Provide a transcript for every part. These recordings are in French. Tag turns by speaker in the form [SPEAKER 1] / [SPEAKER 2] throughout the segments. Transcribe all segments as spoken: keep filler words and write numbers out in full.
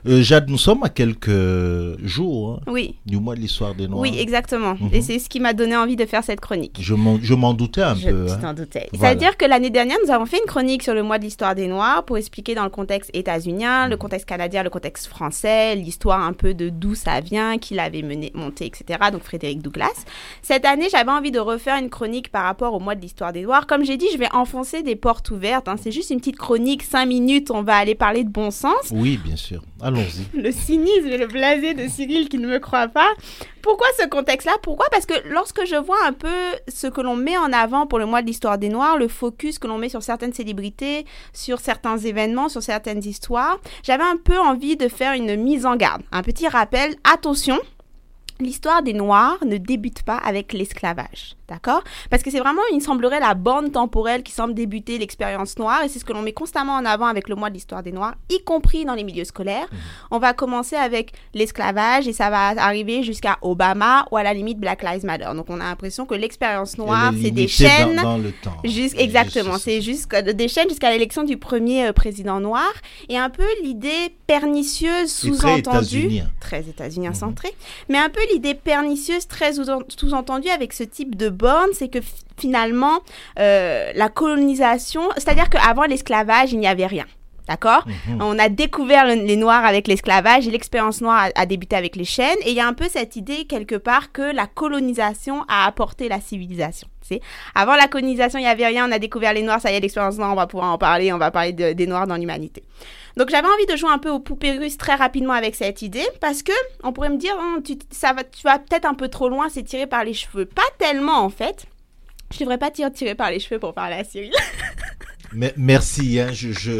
[SPEAKER 1] Euh, Jade, nous sommes à quelques jours hein,
[SPEAKER 2] Oui.
[SPEAKER 1] du mois de l'histoire des Noirs.
[SPEAKER 2] Oui, exactement.
[SPEAKER 1] Mm-hmm.
[SPEAKER 2] Et c'est ce qui m'a donné envie de faire cette chronique.
[SPEAKER 1] Je m'en, je m'en doutais un
[SPEAKER 2] je,
[SPEAKER 1] peu.
[SPEAKER 2] Tu
[SPEAKER 1] hein.
[SPEAKER 2] t'en doutais.
[SPEAKER 1] Voilà.
[SPEAKER 2] C'est-à-dire que l'année dernière, nous avons fait une chronique sur le mois de l'histoire des Noirs pour expliquer dans le contexte états-unien, mm-hmm. le contexte canadien, le contexte français, l'histoire un peu de d'où ça vient, qui l'avait mené, monté, et cetera. Donc Frédéric Douglass. Cette année, j'avais envie de refaire une chronique par rapport au mois de l'histoire des Noirs. Comme j'ai dit, je vais enfoncer des portes ouvertes. Hein. C'est juste une petite chronique, cinq minutes, on va aller parler de bon sens.
[SPEAKER 1] Oui, bien sûr. Allons-y.
[SPEAKER 2] Le cynisme et le blasé de Cyril qui ne me croit pas. Pourquoi ce contexte-là? Pourquoi? Parce que lorsque je vois un peu ce que l'on met en avant pour le mois de l'histoire des Noirs, le focus que l'on met sur certaines célébrités, sur certains événements, sur certaines histoires, j'avais un peu envie de faire une mise en garde. Un petit rappel, attention, l'histoire des Noirs ne débute pas avec l'esclavage. D'accord? Parce que c'est vraiment, il me semblerait, la borne temporelle qui semble débuter l'expérience noire, et c'est ce que l'on met constamment en avant avec le mois de l'histoire des Noirs, y compris dans les milieux scolaires. Mmh. On va commencer avec l'esclavage, et ça va arriver jusqu'à Obama, ou à la limite Black Lives Matter. Donc on a l'impression que l'expérience noire, c'est des chaînes...
[SPEAKER 1] Dans, dans le temps.
[SPEAKER 2] Jus- exactement, juste... c'est juste des chaînes jusqu'à l'élection du premier euh, président noir, et un peu l'idée pernicieuse sous-entendue... Très états-unien centré, mmh. mais un peu l'idée pernicieuse, très sous-entendue avec ce type de borne, c'est que f- finalement, euh, la colonisation, c'est-à-dire qu'avant l'esclavage, il n'y avait rien. D'accord? Mmh. On a découvert le, les Noirs avec l'esclavage et l'expérience noire a, a débuté avec les chaînes. Et il y a un peu cette idée, quelque part, que la colonisation a apporté la civilisation. Tu sais? Avant la colonisation, il n'y avait rien. On a découvert les Noirs, ça y est, l'expérience noire, on va pouvoir en parler. On va parler de, des Noirs dans l'humanité. Donc, j'avais envie de jouer un peu aux poupées russes très rapidement avec cette idée parce que on pourrait me dire, oh, tu, ça va, tu vas peut-être un peu trop loin, c'est tiré par les cheveux. Pas tellement, en fait. Je ne devrais pas tirer, tirer par les cheveux pour parler à Cyril.
[SPEAKER 1] Mais, merci, hein, je, je,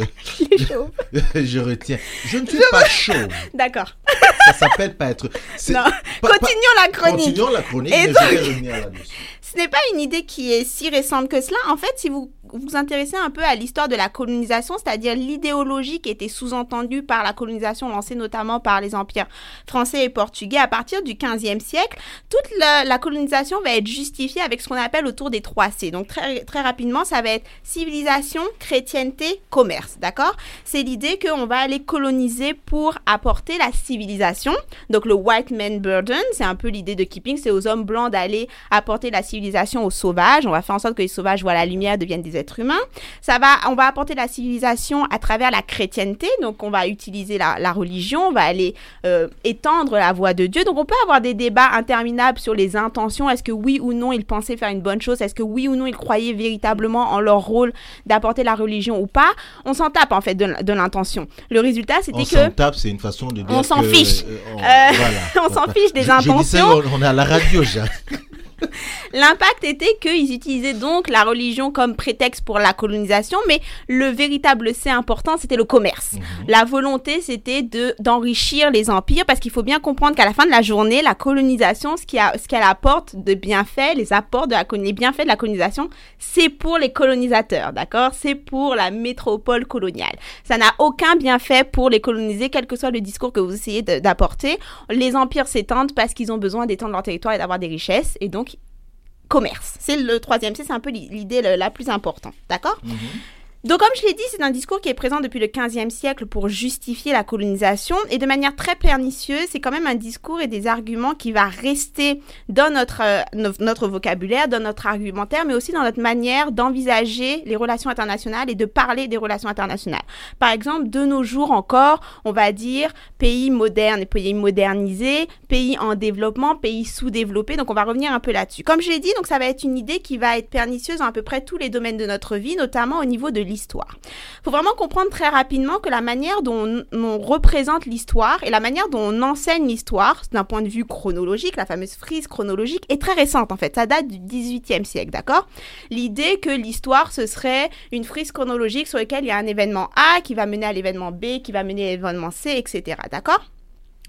[SPEAKER 1] je, je retiens. Je ne suis je pas chauve.
[SPEAKER 2] D'accord.
[SPEAKER 1] Ça s'appelle pas être...
[SPEAKER 2] C'est, non, pas, continuons pas, la chronique.
[SPEAKER 1] Continuons la chronique,
[SPEAKER 2] Et
[SPEAKER 1] mais
[SPEAKER 2] donc,
[SPEAKER 1] je vais revenir là-dessus.
[SPEAKER 2] Ce n'est pas une idée qui est si récente que cela. En fait, si vous vous intéressez un peu à l'histoire de la colonisation, c'est-à-dire l'idéologie qui était sous-entendue par la colonisation lancée notamment par les empires français et portugais à partir du quinzième siècle, toute la, la colonisation va être justifiée avec ce qu'on appelle autour des trois C. Donc très, très rapidement, ça va être civilisation, chrétienté, commerce, d'accord? C'est l'idée qu'on va aller coloniser pour apporter la civilisation. Donc le white man burden, c'est un peu l'idée de Keeping, c'est aux hommes blancs d'aller apporter la civilisation aux sauvages. On va faire en sorte que les sauvages voient la lumière, deviennent des êtres humains. Ça va, on va apporter la civilisation à travers la chrétienté, donc on va utiliser la, la religion, on va aller euh, étendre la voix de Dieu. Donc on peut avoir des débats interminables sur les intentions. Est-ce que oui ou non ils pensaient faire une bonne chose? Est-ce que oui ou non ils croyaient véritablement en leur rôle d'apporter la religion ou pas? On s'en tape en fait de, de l'intention. Le résultat c'était
[SPEAKER 1] on
[SPEAKER 2] que...
[SPEAKER 1] On s'en tape, c'est une façon de dire
[SPEAKER 2] on s'en
[SPEAKER 1] que,
[SPEAKER 2] fiche.
[SPEAKER 1] Euh, on,
[SPEAKER 2] euh,
[SPEAKER 1] voilà.
[SPEAKER 2] on s'en fiche des
[SPEAKER 1] je,
[SPEAKER 2] intentions.
[SPEAKER 1] Je dis ça, on, on est à la radio, Jacques.
[SPEAKER 2] L'impact était qu'ils utilisaient donc la religion comme prétexte pour la colonisation, mais le véritable C important, c'était le commerce. Mmh. La volonté, c'était de, d'enrichir les empires, parce qu'il faut bien comprendre qu'à la fin de la journée, la colonisation, ce, qui a, ce qu'elle apporte de bienfaits, les apports de la, les bienfaits de la colonisation, c'est pour les colonisateurs, d'accord? C'est pour la métropole coloniale. Ça n'a aucun bienfait pour les colonisés, quel que soit le discours que vous essayez de, d'apporter. Les empires s'étendent parce qu'ils ont besoin d'étendre leur territoire et d'avoir des richesses, et donc commerce. C'est le troisième C, c'est un peu l'idée la plus importante, d'accord? Mm-hmm. Donc, comme je l'ai dit, c'est un discours qui est présent depuis le quinzième siècle pour justifier la colonisation et de manière très pernicieuse, c'est quand même un discours et des arguments qui va rester dans notre, euh, no- notre vocabulaire, dans notre argumentaire, mais aussi dans notre manière d'envisager les relations internationales et de parler des relations internationales. Par exemple, de nos jours encore, on va dire pays moderne et pays modernisé, pays en développement, pays sous-développé. Donc, on va revenir un peu là-dessus. Comme je l'ai dit, donc ça va être une idée qui va être pernicieuse dans à peu près tous les domaines de notre vie, notamment au niveau de l'histoire. Il faut vraiment comprendre très rapidement que la manière dont on, on représente l'histoire et la manière dont on enseigne l'histoire, d'un point de vue chronologique, la fameuse frise chronologique, est très récente en fait. Ça date du dix-huitième siècle, d'accord? L'idée que l'histoire, ce serait une frise chronologique sur laquelle il y a un événement A qui va mener à l'événement B, qui va mener à l'événement C, et cetera, d'accord?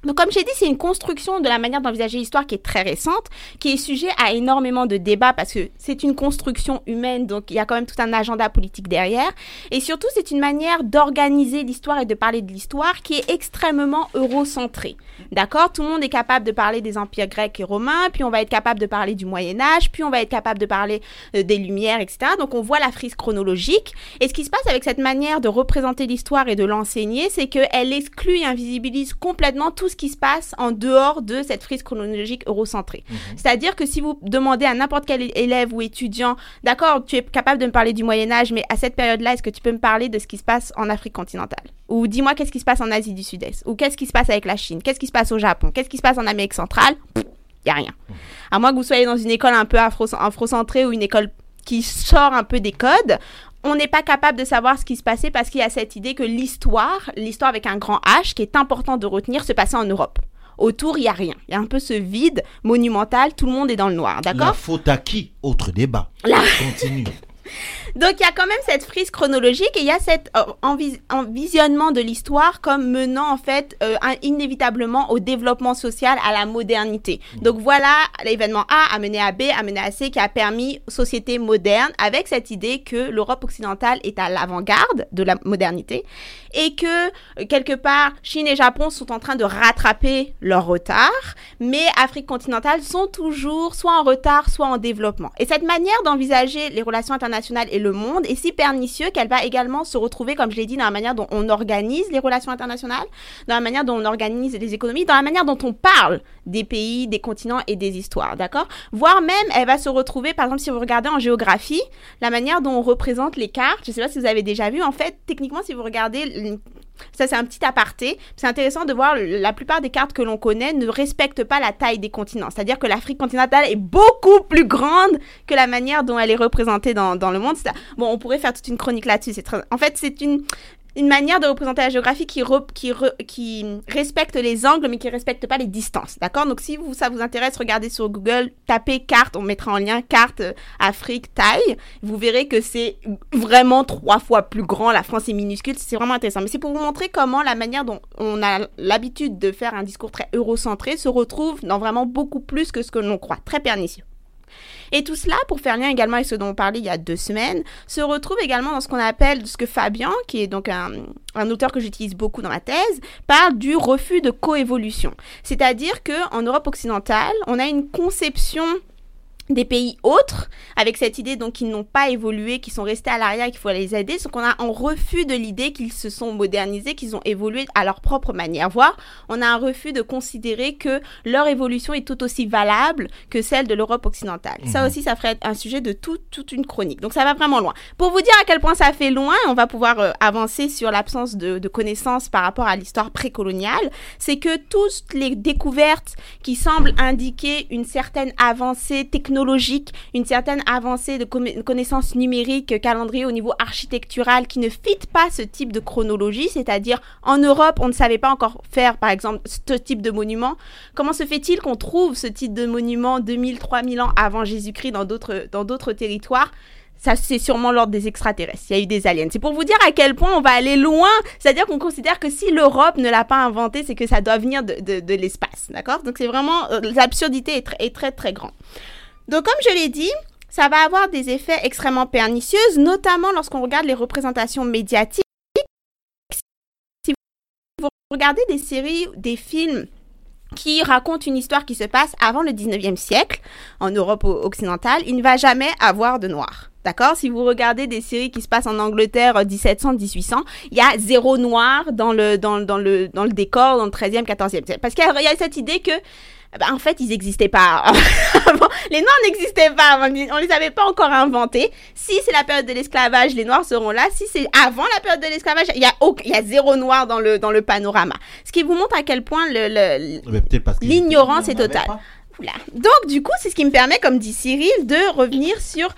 [SPEAKER 2] Donc, comme j'ai dit, c'est une construction de la manière d'envisager l'histoire qui est très récente, qui est sujet à énormément de débats parce que c'est une construction humaine, donc il y a quand même tout un agenda politique derrière. Et surtout, c'est une manière d'organiser l'histoire et de parler de l'histoire qui est extrêmement eurocentrée. D'accord ? Tout le monde est capable de parler des empires grecs et romains, puis on va être capable de parler du Moyen-Âge, puis on va être capable de parler euh, des Lumières, et cetera. Donc, on voit la frise chronologique. Et ce qui se passe avec cette manière de représenter l'histoire et de l'enseigner, c'est qu'elle exclut et invisibilise complètement tout ce qui se passe en dehors de cette frise chronologique eurocentrée. Mmh. C'est-à-dire que si vous demandez à n'importe quel élève ou étudiant, d'accord, tu es capable de me parler du Moyen-Âge, mais à cette période-là, est-ce que tu peux me parler de ce qui se passe en Afrique continentale ? Ou dis-moi qu'est-ce qui se passe en Asie du Sud-Est ? Ou qu'est-ce qui se passe avec la Chine ? Qu'est-ce qui se passe au Japon ? Qu'est-ce qui se passe en Amérique centrale ? Il n'y a rien. Mmh. À moins que vous soyez dans une école un peu afro- afrocentrée ou une école qui sort un peu des codes, on n'est pas capable de savoir ce qui se passait parce qu'il y a cette idée que l'histoire, l'histoire avec un grand H, qui est important de retenir, se passait en Europe. Autour, il n'y a rien. Il y a un peu ce vide monumental, tout le monde est dans le noir, d'accord ?
[SPEAKER 1] La faute à qui ? Autre débat.
[SPEAKER 2] La...
[SPEAKER 1] Continue.
[SPEAKER 2] Donc, il y a quand même cette frise chronologique et il y a cet euh, envis- envisionnement de l'histoire comme menant, en fait, euh, un, inévitablement au développement social, à la modernité. Donc, voilà, l'événement A a mené à B, a mené à C, qui a permis aux sociétés modernes, avec cette idée que l'Europe occidentale est à l'avant-garde de la modernité et que, euh, quelque part, Chine et Japon sont en train de rattraper leur retard, mais Afrique continentale sont toujours soit en retard, soit en développement. Et cette manière d'envisager les relations internationales et le monde est si pernicieux qu'elle va également se retrouver, comme je l'ai dit, dans la manière dont on organise les relations internationales, dans la manière dont on organise les économies, dans la manière dont on parle des pays, des continents et des histoires, d'accord ? Voire même, elle va se retrouver, par exemple, si vous regardez en géographie, la manière dont on représente les cartes, je ne sais pas si vous avez déjà vu, en fait, techniquement, si vous regardez... Ça, c'est un petit aparté. C'est intéressant de voir la plupart des cartes que l'on connaît ne respectent pas la taille des continents. C'est-à-dire que l'Afrique continentale est beaucoup plus grande que la manière dont elle est représentée dans, dans le monde. C'est, bon, on pourrait faire toute une chronique là-dessus. C'est très, en fait, c'est une... une manière de représenter la géographie qui, re, qui, re, qui respecte les angles, mais qui ne respecte pas les distances, d'accord ? Donc, si vous, ça vous intéresse, regardez sur Google, tapez carte, on mettra en lien carte euh, Afrique, taille. Vous verrez que c'est vraiment trois fois plus grand. La France est minuscule, c'est vraiment intéressant. Mais c'est pour vous montrer comment la manière dont on a l'habitude de faire un discours très eurocentré se retrouve dans vraiment beaucoup plus que ce que l'on croit. Très pernicieux. Et tout cela, pour faire lien également avec ce dont on parlait il y a deux semaines, se retrouve également dans ce qu'on appelle, ce que Fabian, qui est donc un, un auteur que j'utilise beaucoup dans ma thèse, parle du refus de coévolution. C'est-à-dire qu'en Europe occidentale, on a une conception des pays autres, avec cette idée donc qu'ils n'ont pas évolué, qu'ils sont restés à l'arrière et qu'il faut les aider, donc on a un refus de l'idée qu'ils se sont modernisés, qu'ils ont évolué à leur propre manière, voire on a un refus de considérer que leur évolution est tout aussi valable que celle de l'Europe occidentale. Mmh. Ça aussi, ça ferait un sujet de tout, toute une chronique, donc ça va vraiment loin. Pour vous dire à quel point ça fait loin, on va pouvoir euh, avancer sur l'absence de, de connaissances par rapport à l'histoire précoloniale, c'est que toutes les découvertes qui semblent indiquer une certaine avancée technologique, une certaine avancée de connaissances numériques, calendrier au niveau architectural qui ne fit pas ce type de chronologie, c'est-à-dire en Europe, on ne savait pas encore faire, par exemple, ce type de monument. Comment se fait-il qu'on trouve ce type de monument deux mille, trois mille ans avant Jésus-Christ dans d'autres, dans d'autres territoires ? Ça, c'est sûrement l'ordre des extraterrestres. Il y a eu des aliens. C'est pour vous dire à quel point on va aller loin. C'est-à-dire qu'on considère que si l'Europe ne l'a pas inventé, c'est que ça doit venir de, de, de l'espace. D'accord ? Donc, c'est vraiment... Euh, l'absurdité est, tr- est très, très grande. Donc, comme je l'ai dit, ça va avoir des effets extrêmement pernicieux, notamment lorsqu'on regarde les représentations médiatiques. Si vous regardez des séries, des films qui racontent une histoire qui se passe avant le dix-neuvième siècle, en Europe occidentale, il ne va jamais avoir de noir. D'accord ? Si vous regardez des séries qui se passent en Angleterre dix-sept cents, dix-huit cents, il y a zéro noir dans le, dans, dans le, dans le décor, dans le treizième, quatorzième siècle. Parce qu'il y a cette idée que ben, en fait, ils n'existaient pas. Les Noirs n'existaient pas. On ne les avait pas encore inventés. Si c'est la période de l'esclavage, les Noirs seront là. Si c'est avant la période de l'esclavage, il y a, il y a zéro noir dans le, dans le panorama. Ce qui vous montre à quel point le, le, l'ignorance est totale. Oula. Donc, du coup, c'est ce qui me permet, comme dit Cyril, de revenir sur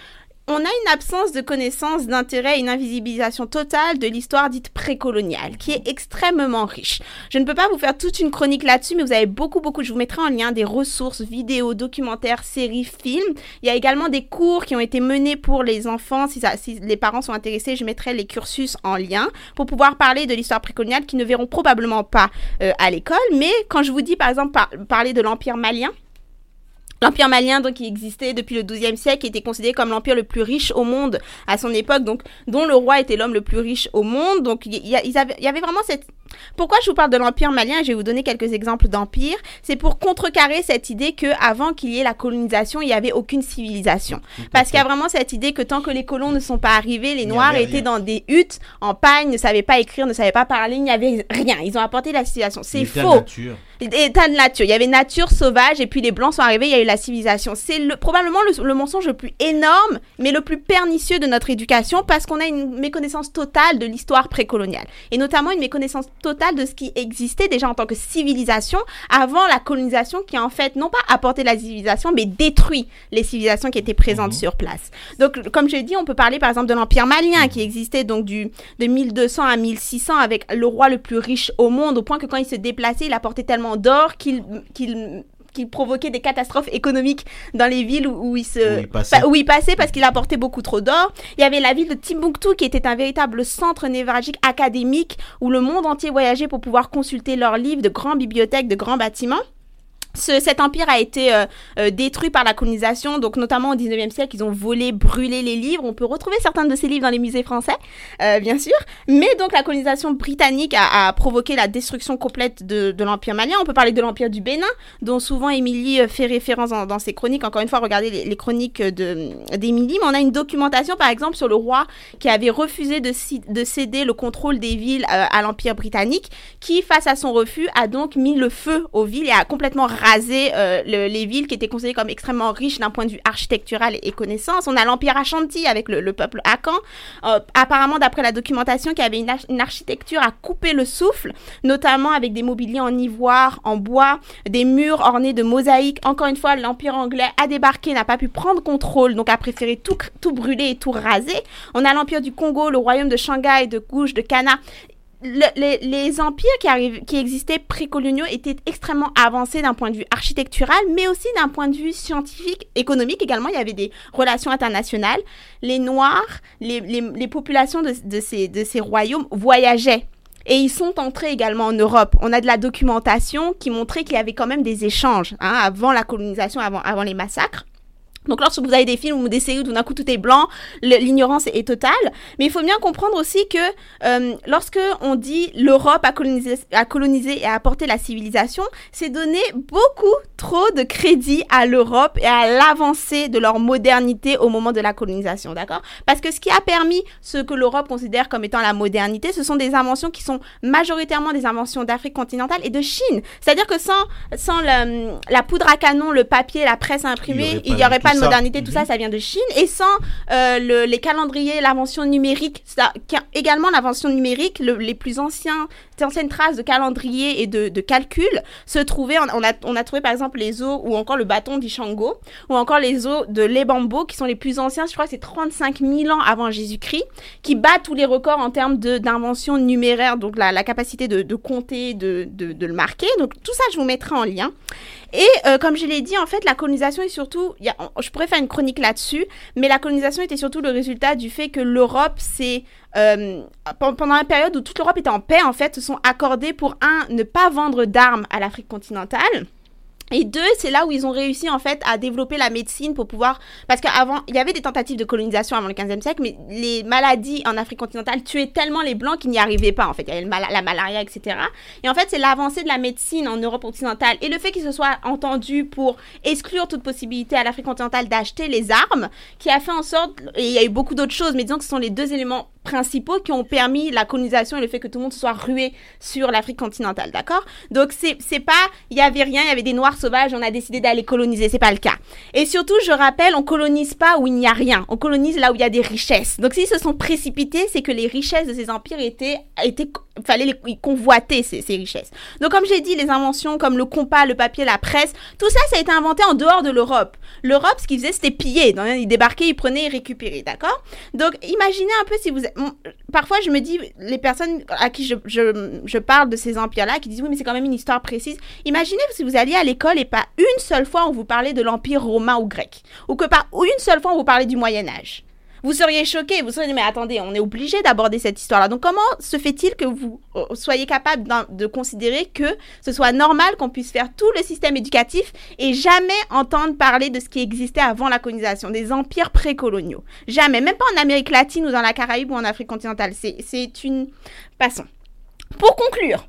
[SPEAKER 2] on a une absence de connaissance, d'intérêt et une invisibilisation totale de l'histoire dite précoloniale, qui est extrêmement riche. Je ne peux pas vous faire toute une chronique là-dessus, mais vous avez beaucoup, beaucoup, je vous mettrai en lien des ressources, vidéos, documentaires, séries, films. Il y a également des cours qui ont été menés pour les enfants. Si, ça, si les parents sont intéressés, je mettrai les cursus en lien pour pouvoir parler de l'histoire précoloniale qui ne verront probablement pas euh, à l'école. Mais quand je vous dis, par exemple, par, parler de l'Empire malien, L'Empire malien, donc, qui existait depuis le douzième siècle, qui était considéré comme l'empire le plus riche au monde à son époque, donc, dont le roi était l'homme le plus riche au monde. Donc, il y, y, y, avait, y avait vraiment cette... Pourquoi je vous parle de l'Empire malien? Je vais vous donner quelques exemples d'empires. C'est pour contrecarrer cette idée qu'avant qu'il y ait la colonisation, il n'y avait aucune civilisation. Parce qu'il y a vraiment cette idée que tant que les colons ne sont pas arrivés, les Noirs étaient dans des huttes, en pagne, ne savaient pas écrire, ne savaient pas parler, il n'y avait rien. Ils ont apporté la civilisation. C'est faux. État de nature. Il y avait nature sauvage et puis les Blancs sont arrivés, il y a eu la civilisation. C'est le, probablement le, le mensonge le plus énorme, mais le plus pernicieux de notre éducation parce qu'on a une méconnaissance totale de l'histoire précoloniale. Et notamment une méconnaissance totale de ce qui existait déjà en tant que civilisation avant la colonisation qui a en fait non pas apporté la civilisation, mais détruit les civilisations qui étaient présentes mmh. sur place. Donc, comme je l'ai dit, on peut parler par exemple de l'Empire malien qui existait donc du, de mille deux cents à mille six cents avec le roi le plus riche au monde au point que quand il se déplaçait, il apportait tellement d'or qu'il, qu'il, qu'il provoquait des catastrophes économiques dans les villes où, où, il, se,
[SPEAKER 1] où, il passait.
[SPEAKER 2] où il passait parce qu'il apportait beaucoup trop d'or. Il y avait la ville de Timbuktu qui était un véritable centre névralgique académique où le monde entier voyageait pour pouvoir consulter leurs livres, de grandes bibliothèques, de grands bâtiments. Ce, cet empire a été euh, euh, détruit par la colonisation, donc notamment au dix-neuvième siècle, ils ont volé, brûlé les livres. On peut retrouver certains de ces livres dans les musées français, euh, bien sûr. Mais donc la colonisation britannique a, a provoqué la destruction complète de, de l'empire malien. On peut parler de l'empire du Bénin, dont souvent Émilie fait référence dans, dans ses chroniques. Encore une fois, regardez les, les chroniques de, d'Émilie. Mais on a une documentation, par exemple, sur le roi qui avait refusé de, de céder le contrôle des villes euh, à l'empire britannique, qui, face à son refus, a donc mis le feu aux villes et a complètement raser euh, le, les villes qui étaient considérées comme extrêmement riches d'un point de vue architectural et connaissance. On a l'Empire Ashanti avec le, le peuple Akan. Euh, apparemment, d'après la documentation, qui avait une, ar- une architecture à couper le souffle, notamment avec des mobiliers en ivoire, en bois, des murs ornés de mosaïques. Encore une fois, l'Empire anglais a débarqué, n'a pas pu prendre contrôle, donc a préféré tout, tout brûler et tout raser. On a l'Empire du Congo, le royaume de Shanghai, de Gouge, de Kana. Le, les, les empires qui, arrivent, qui existaient pré-coloniaux étaient extrêmement avancés d'un point de vue architectural, mais aussi d'un point de vue scientifique, économique également. Il y avait des relations internationales. Les Noirs, les, les, les populations de, de, ces, de ces royaumes voyageaient. Et ils sont entrés également en Europe. On a de la documentation qui montrait qu'il y avait quand même des échanges hein, avant la colonisation, avant, avant les massacres. Donc, lorsque vous avez des films ou des séries où tout d'un coup tout est blanc, le, l'ignorance est, est totale. Mais il faut bien comprendre aussi que euh, lorsque on dit l'Europe a colonisé, a colonisé et a apporté la civilisation, c'est donner beaucoup trop de crédit à l'Europe et à l'avancée de leur modernité au moment de la colonisation, d'accord? Parce que ce qui a permis ce que l'Europe considère comme étant la modernité, ce sont des inventions qui sont majoritairement des inventions d'Afrique continentale et de Chine. C'est-à-dire que sans, sans le, la poudre à canon, le papier, la presse imprimée, il n'y aurait pas de modernité, tout ça, ça vient de Chine. Et sans euh, le, les calendriers, l'invention numérique, ça, également l'invention numérique, le, les plus anciens, anciennes traces de calendrier et de, de calcul se trouvaient, on, on, a, on a trouvé par exemple les os ou encore le bâton d'Ishango ou encore les os de l'Ebambo qui sont les plus anciens, je crois que c'est trente-cinq mille ans avant Jésus-Christ, qui battent tous les records en termes de, d'invention numéraire, donc la, la capacité de, de compter, de, de, de le marquer. Donc tout ça, je vous mettrai en lien. Et euh, comme je l'ai dit, en fait, la colonisation est surtout, y a, je pourrais faire une chronique là-dessus, mais la colonisation était surtout le résultat du fait que l'Europe, c'est euh, pendant une période où toute l'Europe était en paix, en fait, se sont accordés pour, un, ne pas vendre d'armes à l'Afrique continentale. Et deux, c'est là où ils ont réussi en fait à développer la médecine pour pouvoir... Parce qu'avant, il y avait des tentatives de colonisation avant le quinzième siècle, mais les maladies en Afrique continentale tuaient tellement les Blancs qu'ils n'y arrivaient pas en fait. Il y avait mal- la malaria, et cetera. Et en fait, c'est l'avancée de la médecine en Europe occidentale et le fait qu'ils se soient entendus pour exclure toute possibilité à l'Afrique continentale d'acheter les armes qui a fait en sorte... Et il y a eu beaucoup d'autres choses, mais disons que ce sont les deux éléments principaux qui ont permis la colonisation et le fait que tout le monde se soit rué sur l'Afrique continentale, d'accord? Donc, c'est, c'est pas... Il y avait rien, il y avait des Noirs sauvages, on a décidé d'aller coloniser, c'est pas le cas. Et surtout, je rappelle, on colonise pas où il n'y a rien, on colonise là où il y a des richesses. Donc, s'ils se sont précipités, c'est que les richesses de ces empires étaient, étaient fallait les convoiter ces, ces richesses. Donc, comme j'ai dit, les inventions comme le compas, le papier, la presse, tout ça, ça a été inventé en dehors de l'Europe. L'Europe, ce qu'ils faisaient, c'était piller. Donc, ils débarquaient, ils prenaient, ils récupéraient, d'accord? Donc, imaginez un peu si vous... Parfois, je me dis, les personnes à qui je, je, je parle de ces empires-là, qui disent, oui, mais c'est quand même une histoire précise. Imaginez si vous alliez à l'école et pas une seule fois on vous parlait de l'empire romain ou grec. Ou que pas une seule fois on vous parlait du Moyen-Âge. Vous seriez choqués, vous seriez dit, mais attendez, on est obligé d'aborder cette histoire-là. Donc, comment se fait-il que vous euh, soyez capable de considérer que ce soit normal qu'on puisse faire tout le système éducatif et jamais entendre parler de ce qui existait avant la colonisation, des empires précoloniaux? Jamais, même pas en Amérique latine ou dans la Caraïbe ou en Afrique continentale. C'est, c'est une... Passons. Pour conclure,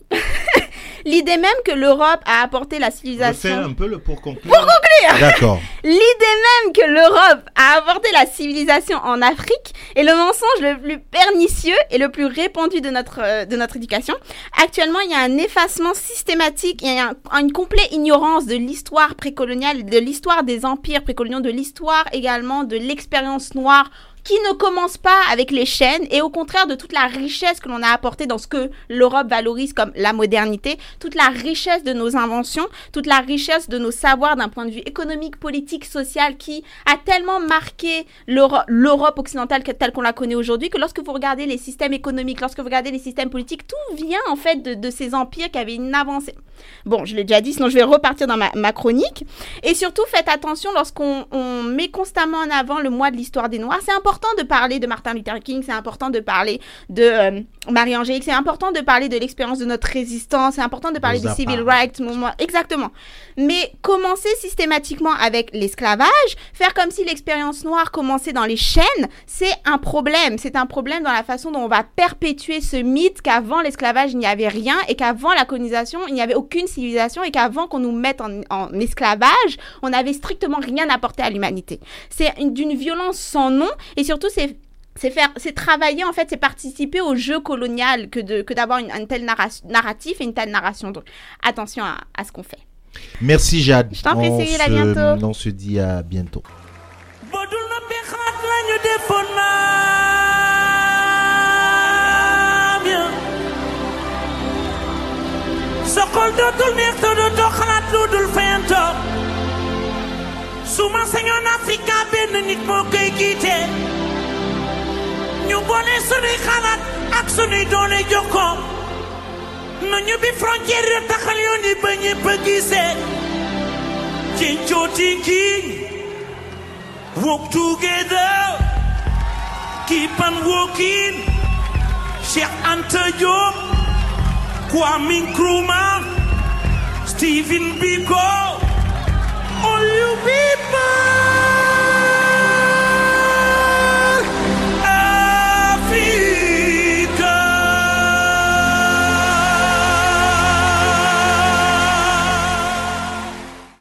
[SPEAKER 2] l'idée même que l'Europe a apporté la civilisation...
[SPEAKER 1] Refais un peu le pour conclure.
[SPEAKER 2] Pour conclure
[SPEAKER 1] D'accord.
[SPEAKER 2] L'idée même que l'Europe a apporté la civilisation en Afrique est le mensonge le plus pernicieux et le plus répandu de notre, euh, de notre éducation. Actuellement, il y a un effacement systématique, il y a un, une complète ignorance de l'histoire précoloniale, de l'histoire des empires précoloniaux, de l'histoire également de l'expérience noire, qui ne commence pas avec les chaînes et au contraire de toute la richesse que l'on a apportée dans ce que l'Europe valorise comme la modernité, toute la richesse de nos inventions, toute la richesse de nos savoirs d'un point de vue économique, politique, social qui a tellement marqué l'Europe, l'Europe occidentale telle qu'on la connaît aujourd'hui que lorsque vous regardez les systèmes économiques, lorsque vous regardez les systèmes politiques, tout vient en fait de, de ces empires qui avaient une avancée. Bon, je l'ai déjà dit, sinon je vais repartir dans ma, ma chronique. Et surtout, faites attention lorsqu'on on met constamment en avant le mois de l'histoire des Noirs. C'est important de parler de Martin Luther King, c'est important de parler de euh, Marie-Angélique, c'est important de parler de l'expérience de notre résistance, c'est important de parler du civil rights mouvement, exactement. Mais commencer systématiquement avec l'esclavage, faire comme si l'expérience noire commençait dans les chaînes, c'est un problème. C'est un problème dans la façon dont on va perpétuer ce mythe qu'avant l'esclavage, il n'y avait rien et qu'avant la colonisation, il n'y avait aucune civilisation et qu'avant qu'on nous mette en, en esclavage, on n'avait strictement rien apporté à l'humanité. C'est une, d'une violence sans nom et surtout, c'est C'est, faire, c'est travailler, en fait, c'est participer au jeu colonial que, de, que d'avoir une, un tel narra- narratif et une telle narration. Donc, attention à, à ce qu'on fait.
[SPEAKER 1] Merci, Jade.
[SPEAKER 2] Je t'en prie,
[SPEAKER 1] on
[SPEAKER 2] Cyril,
[SPEAKER 1] se,
[SPEAKER 2] à bientôt.
[SPEAKER 1] On se dit à bientôt.
[SPEAKER 3] Sokol dootul neex te dootoo xalaat lu dul fayantoo su ma sañoon Afrika benn nit moo koy jiite ñu boole sunuy xalaat ak sunuy doole jokkoo nu ñu bi frontière yi taxal yoon yi ba ñëpp a gisee Jinjo thinking walk together keep on walking Cheikh Anta Diop Kwame Nkrumah, Stephen Biko, all you be